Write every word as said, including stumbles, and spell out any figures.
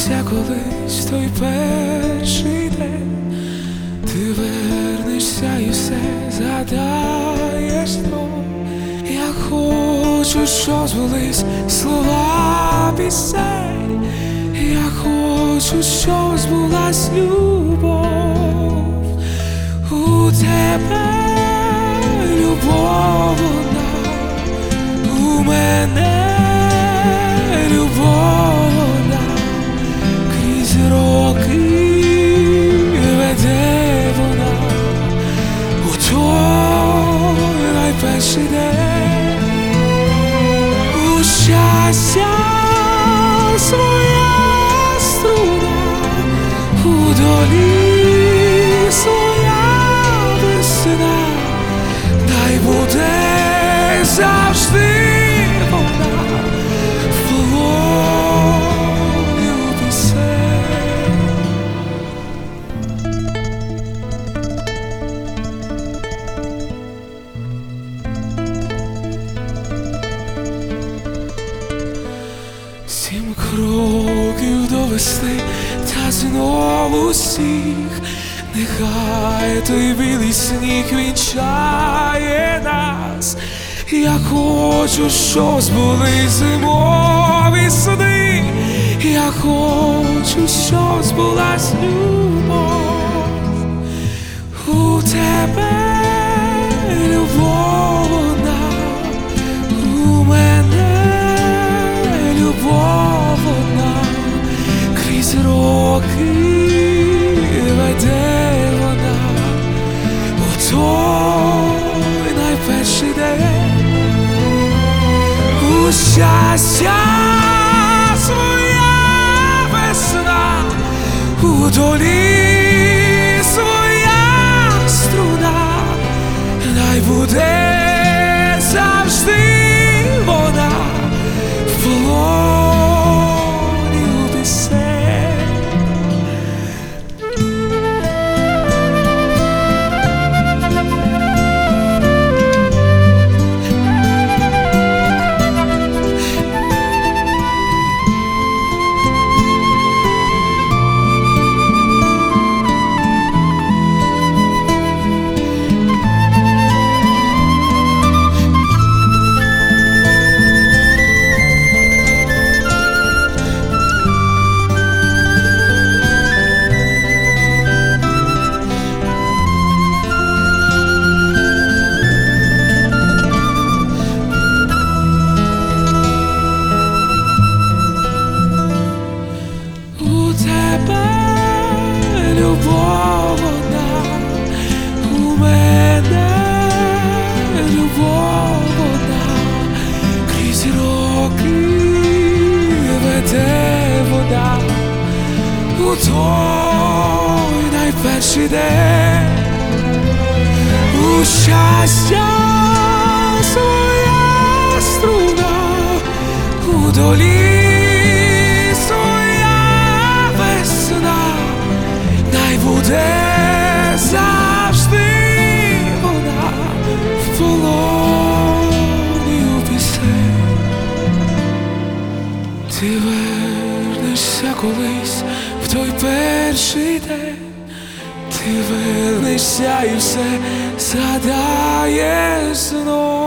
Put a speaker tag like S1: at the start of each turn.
S1: вернешся колись в той перший день, ти вернешся і все згадаєш знов. Я хочу, щоб збулись слова пісень, я хочу, щоб збулась любов. У тебе любов одна, у мене любов одна, крізь роки веде вона у той найперший день. У щастя своя струна, у долі своя весна, дай буде завжди вона в полоні пісень. Сім кроків до весни, та знову всіх, нехай той білий сніг вінчає нас. Я хочу, щоб збулись зимові сни, я хочу, щоб збулась любов. У тебе любов одна, у мене любов одна, крізь роки веде вона у той найперший день. У щастя своя весна, у долі своя струна, дай буде завжди вона в полоні пісень. Любов одна, у мене любов одна, крізь роки веде вода у той найперший день. У щастя своя струна, у долі буде завжди вона в полоні пісень. Ти вернешся колись в той перший день, ти вернешся і все згадаєш знов.